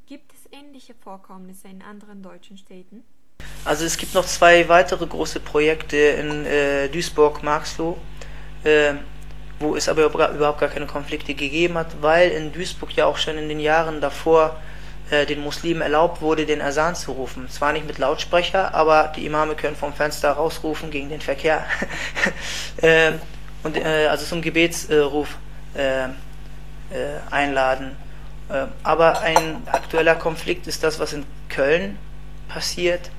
Gibt es ähnliche Vorkommnisse in anderen deutschen Städten? Also es gibt noch zwei weitere große Projekte in Duisburg, Marxloh, äh, wo es aber überhaupt gar keine Konflikte gegeben hat, weil in Duisburg ja auch schon in den Jahren davor den Muslimen erlaubt wurde, den Asan zu rufen. Zwar nicht mit Lautsprecher, aber die Imame können vom Fenster rausrufen gegen den Verkehr. äh, also zum Gebetsruf einladen. Aber ein aktueller Konflikt ist das, was in Köln passiert.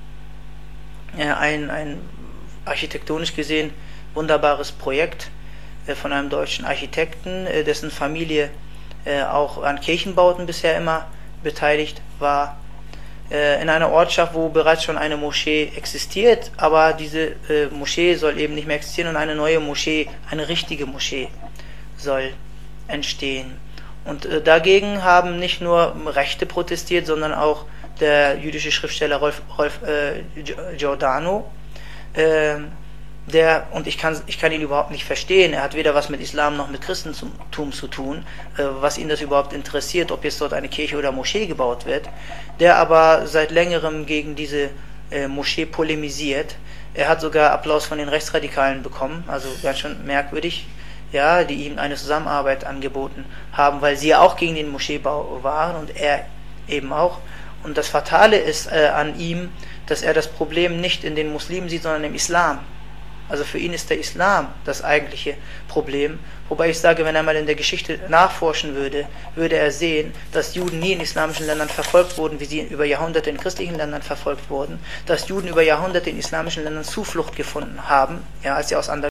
Ein architektonisch gesehen wunderbares Projekt von einem deutschen Architekten, dessen Familie auch an Kirchenbauten bisher immer beteiligt war, in einer Ortschaft, wo bereits schon eine Moschee existiert, aber diese Moschee soll eben nicht mehr existieren und eine neue Moschee, eine richtige Moschee soll entstehen. Und dagegen haben nicht nur Rechte protestiert, sondern auch der jüdische Schriftsteller Rolf Giordano, und ich kann ihn überhaupt nicht verstehen, er hat weder was mit Islam noch mit Christentum zu tun, was ihn das überhaupt interessiert, ob jetzt dort eine Kirche oder Moschee gebaut wird, der aber seit längerem gegen diese Moschee polemisiert. Er hat sogar Applaus von den Rechtsradikalen bekommen, also ganz schön merkwürdig, ja, die ihm eine Zusammenarbeit angeboten haben, weil sie ja auch gegen den Moscheebau waren und er eben auch. Und das Fatale ist an ihm, dass er das Problem nicht in den Muslimen sieht, sondern im Islam. Also für ihn ist der Islam das eigentliche Problem. Wobei ich sage, wenn er mal in der Geschichte nachforschen würde, würde er sehen, dass Juden nie in islamischen Ländern verfolgt wurden, wie sie über Jahrhunderte in christlichen Ländern verfolgt wurden, dass Juden über Jahrhunderte in islamischen Ländern Zuflucht gefunden haben, ja, als sie aus